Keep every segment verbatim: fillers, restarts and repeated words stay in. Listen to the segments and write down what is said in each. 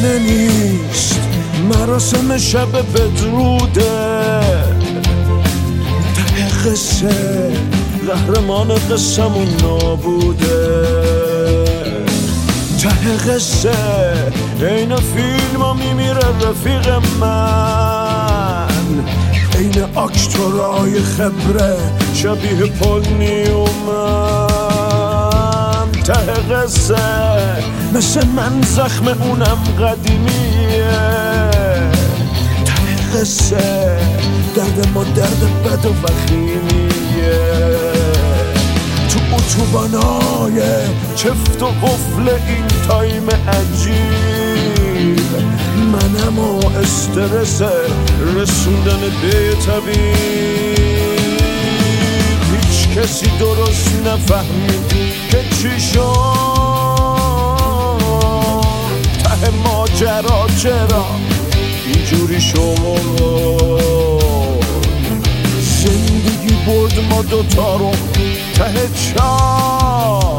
خونه نیست، مراسم شب بدروده. ته قصه قهرمان قصمون نابوده. ته قصه این فیلم ها میمیره رفیق من، این اکتورای خبره شبیه پل نیومن. ته قصه مثل من زخم اونم قدیمیه. ته قصه درد ما درد بد و وخیمیه. تو اتوبانای چفت و قفل این تایم عجیب، منم و استرس رسوندن به طبیب. هیچ کسی درست نفهمید که چی شد، ته ماجرا چرا اینجوری شد. زندگی برد ما دوتا رو ته چاه،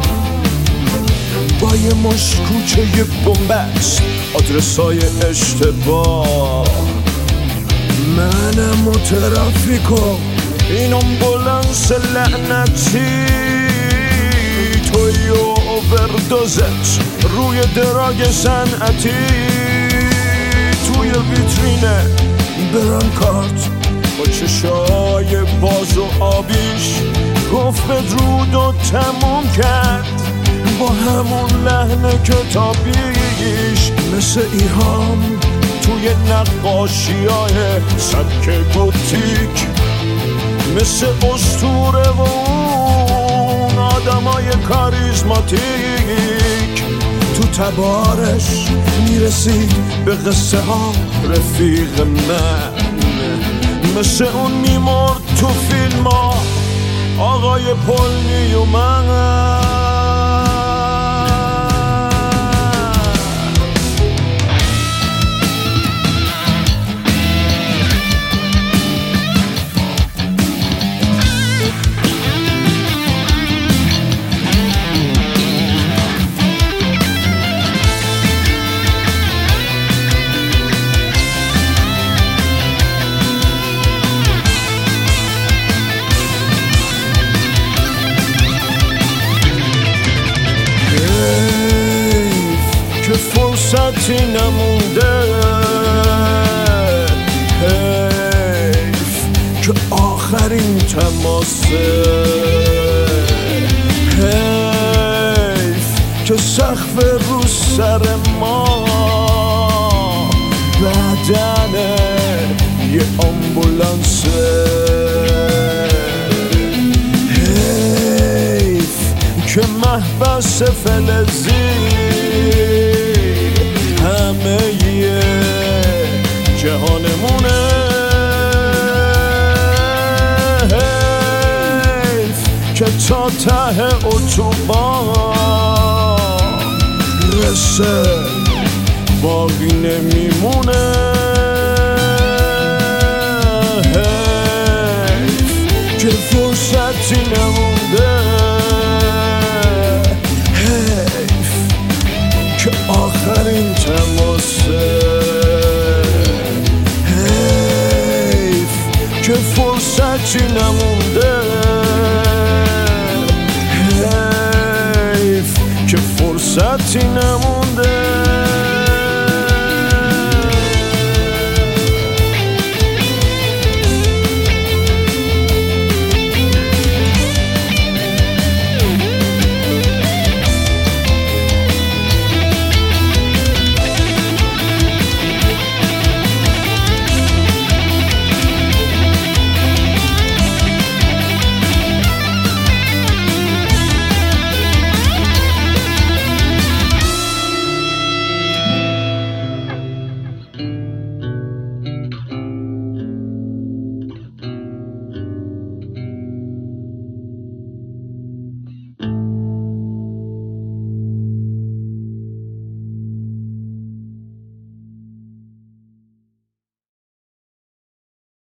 با یه مشکوچه یه بومبست آدرسای اشتباه. منم و ترافیکو این امبولانس لعنتی، توی و اووردوزت روی دراگ صنعتی. توی ویترینه برانکارت با چشای باز و آبیش گفت بدرود و تموم کرد با همون لحن کتابیش. مثل ایهام توی نقاشیای سبک گوتیک، مثل اسطوره و اون آدمای کاریزماتیک. تو تبارش میرسید به قصه ها رفیق من، مثل اون میمرد تو فیلم ها آقای پل نیومن. که فرصتی نمونده، حیف که آخرین تماسه، حیف که سقف رو سر ما بدنه یه آمبولانسه. حیف که محبس فلزی همه یه جهانمونه. حیف که تا ته اتوبان رسه باقی نمیمونه. حیف که فرصتی نمونده، حیف که آخرین تماسه، حیف که فرصتی نمونده.